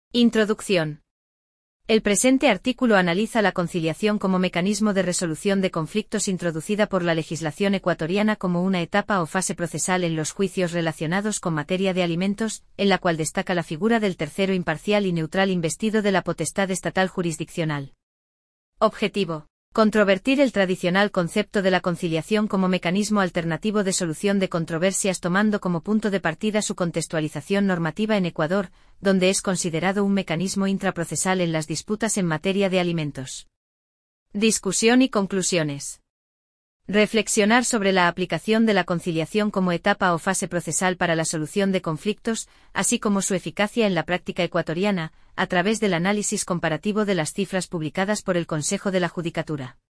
Introducción. El presente artículo analiza la conciliación como mecanismo de resolución de conflictos introducida por la legislación ecuatoriana como una etapa o fase procesal en los juicios relacionados con materia de alimentos, en la cual destaca la figura del tercero imparcial y neutral investido de la potestad estatal jurisdiccional. Objetivo: controvertir el tradicional concepto de la conciliación como mecanismo alternativo de solución de controversias tomando como punto de partida su contextualización normativa en Ecuador, donde es considerado un mecanismo intraprocesal en las disputas en materia de alimentos. Discusión y conclusiones. Reflexionar sobre la aplicación de la conciliación como etapa o fase procesal para la solución de conflictos, así como su eficacia en la práctica ecuatoriana, a través del análisis comparativo de las cifras publicadas por el Consejo de la Judicatura.